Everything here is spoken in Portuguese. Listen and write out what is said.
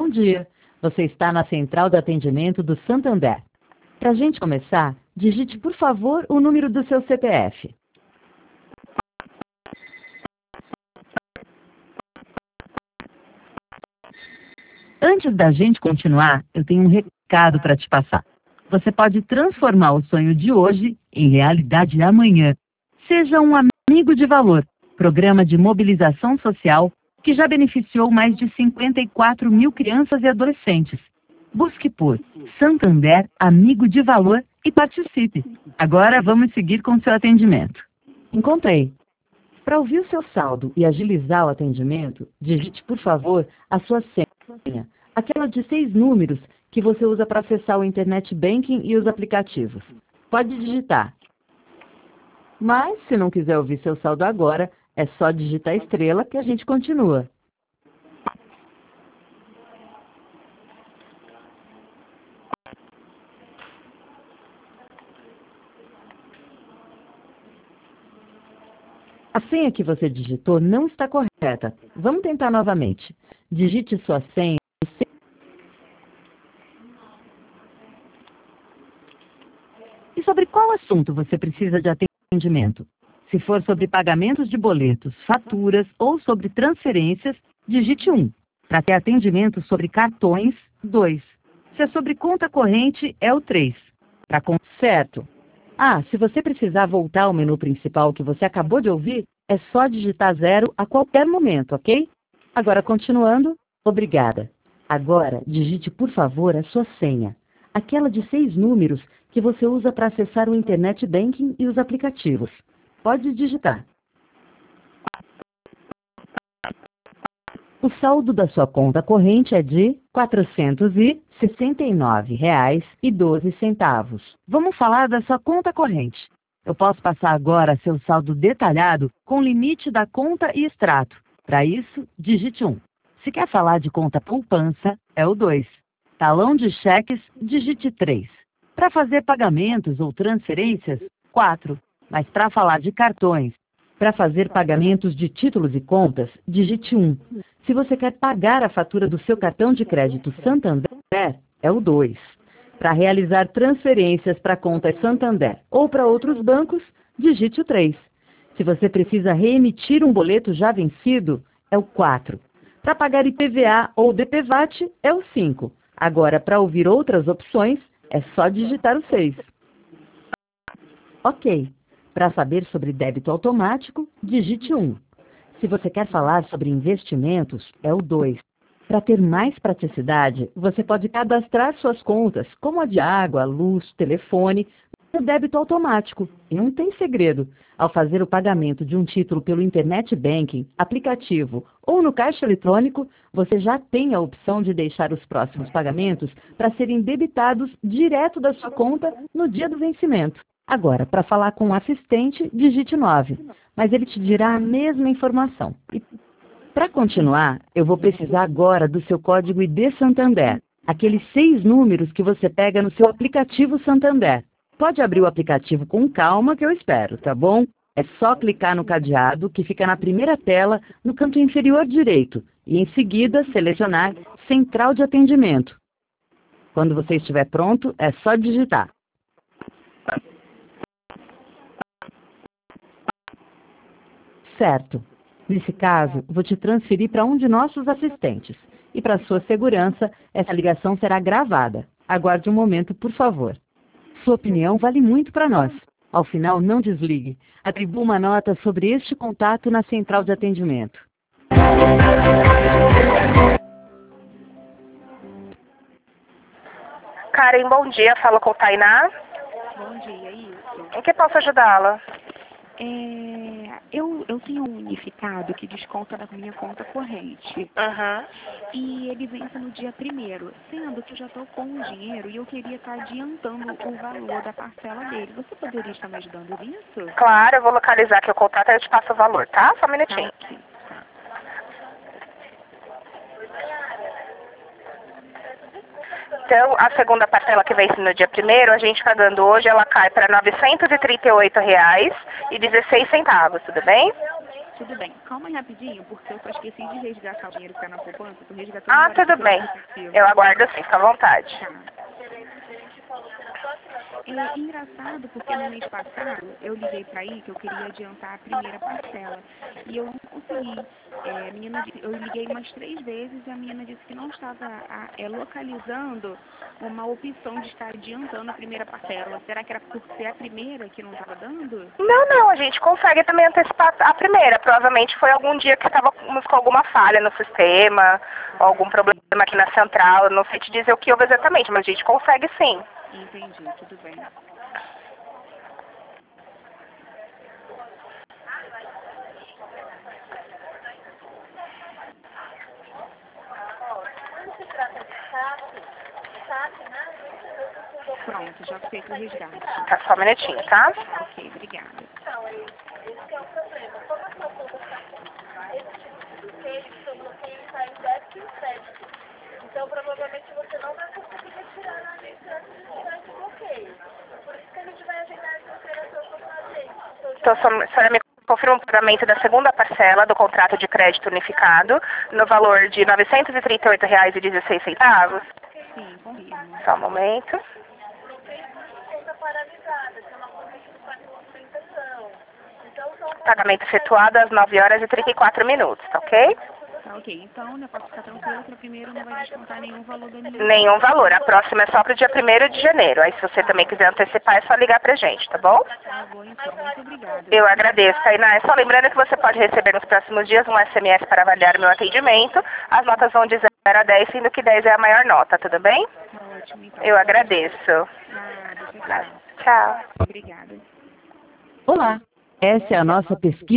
bom dia. Você está na central de atendimento do Santander. Para a gente começar, digite, por favor, o número do seu CPF. Antes da gente continuar, eu tenho um recado para te passar. Você pode transformar o sonho de hoje em realidade amanhã. Seja um amigo de valor, programa de mobilização social que já beneficiou mais de 54 mil crianças e adolescentes. Busque por Santander Amigo de Valor e participe. Agora vamos seguir com seu atendimento. Encontrei. Para ouvir o seu saldo e agilizar o atendimento, digite, por favor, a sua senha, aquela de 6 números que você usa para acessar o Internet Banking e os aplicativos. Pode digitar. Mas, se não quiser ouvir seu saldo agora, é só digitar estrela que a gente continua. A senha que você digitou não está correta. Vamos tentar novamente. Digite sua senha. E sobre qual assunto você precisa de atendimento? Se for sobre pagamentos de boletos, faturas ou sobre transferências, digite 1. Para ter atendimento sobre cartões, 2. Se é sobre conta corrente, é o 3. Certo. Se você precisar voltar ao menu principal que você acabou de ouvir, é só digitar 0 a qualquer momento, ok? Agora, continuando, obrigada. Agora, digite, por favor, a sua senha. Aquela de 6 números que você usa para acessar o Internet Banking e os aplicativos. Pode digitar. O saldo da sua conta corrente é de R$ 469,12. Vamos falar da sua conta corrente. Eu posso passar agora seu saldo detalhado com limite da conta e extrato. Para isso, digite 1. Se quer falar de conta poupança, é o 2. Talão de cheques, digite 3. Para fazer pagamentos ou transferências, 4. Mas para falar de cartões, para fazer pagamentos de títulos e contas, digite 1. Se você quer pagar a fatura do seu cartão de crédito Santander, é o 2. Para realizar transferências para a conta Santander ou para outros bancos, digite o 3. Se você precisa reemitir um boleto já vencido, é o 4. Para pagar IPVA ou DPVAT, é o 5. Agora, para ouvir outras opções, é só digitar o 6. Ok. Para saber sobre débito automático, digite 1. Se você quer falar sobre investimentos, é o 2. Para ter mais praticidade, você pode cadastrar suas contas, como a de água, luz, telefone, no débito automático. E não tem segredo. Ao fazer o pagamento de um título pelo Internet Banking, aplicativo ou no caixa eletrônico, você já tem a opção de deixar os próximos pagamentos para serem debitados direto da sua conta no dia do vencimento. Agora, para falar com o assistente, digite 9, mas ele te dirá a mesma informação. E para continuar, eu vou precisar agora do seu código ID Santander, aqueles 6 números que você pega no seu aplicativo Santander. Pode abrir o aplicativo com calma que eu espero, tá bom? É só clicar no cadeado que fica na primeira tela, no canto inferior direito, e em seguida selecionar Central de Atendimento. Quando você estiver pronto, é só digitar. Certo. Nesse caso, vou te transferir para um de nossos assistentes. E para sua segurança, essa ligação será gravada. Aguarde um momento, por favor. Sua opinião vale muito para nós. Ao final, não desligue. Atribua uma nota sobre este contato na central de atendimento. Karen, bom dia. Fala com Tainá. Bom dia, isso. Em que posso ajudá-la? Eu tenho um unificado que desconta da minha conta corrente. E ele vence no dia 1º, sendo que eu já estou com o dinheiro e eu queria estar adiantando o valor da parcela dele. Você poderia estar me ajudando nisso? Claro, eu vou localizar aqui o contato e eu te passo o valor, tá? Só um minutinho. Tá aqui. Então, a segunda parcela que vence no dia 1º, a gente pagando hoje, ela cai para R$ 938,16, tudo bem? Tudo bem. Calma aí rapidinho, porque eu só esqueci de resgatar o dinheiro que tá na poupança. Tô resgatando agora, Tudo bem. Eu aguardo sim, fica à vontade. Tá. É engraçado porque no mês passado eu liguei para aí que eu queria adiantar a primeira parcela e eu não consegui. Eu liguei umas 3 vezes e a menina disse que não estava localizando uma opção de estar adiantando a primeira parcela. Será que era por ser a primeira que não estava dando? Não, a gente consegue também antecipar a primeira. Provavelmente foi algum dia que estávamos com alguma falha no sistema, algum problema aqui na central. Eu não sei te dizer o que houve exatamente, mas a gente consegue sim. Entendi, tudo bem. Pronto, já feito o resgate. Tá, só um minutinho, tá? Ok, obrigada. Então, esse é o problema. Como a sua conta está esse tipo de crédito, seu bloqueio está em débito e crédito. Então, provavelmente você não vai conseguir retirar na esse bloqueio. Por isso que a gente vai agendar essa operação para fazer. Então, a senhora me confirma o pagamento da segunda parcela do contrato de crédito unificado no valor de R$ 938,16. Sim, confirmo. Só um momento. Pagamento efetuado às 9h34, tá ok? Tá ok. Então, né, posso ficar tranquila que a primeira não vai descontar nenhum valor da minha. Nenhum valor. A próxima é só para o dia 1º de janeiro. Aí, se você também quiser antecipar, é só ligar pra gente, tá bom? Tá bom, então. Muito obrigada. Eu agradeço, Tainá. Só lembrando que você pode receber nos próximos dias um SMS para avaliar o meu atendimento. As notas vão de 0 a 10, sendo que 10 é a maior nota, tudo bem? Tá ótimo, então. Eu agradeço. Nada, Tchau. obrigada. Olá, essa é a nossa pesquisa